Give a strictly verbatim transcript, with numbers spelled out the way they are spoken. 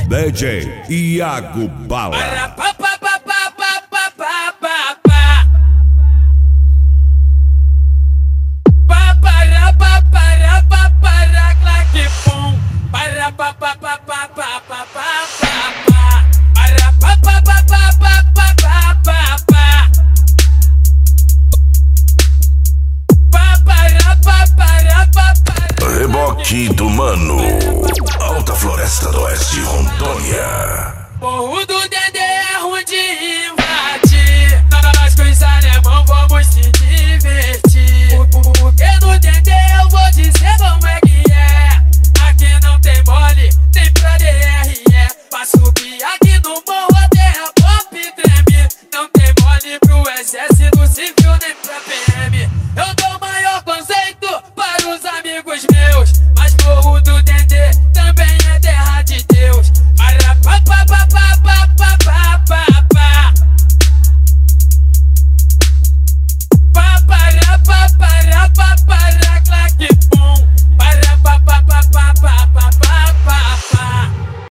D J Iago Bala. Reboque do Mano, Alta Floresta do Oeste, Rondônia. Morro do Dedê.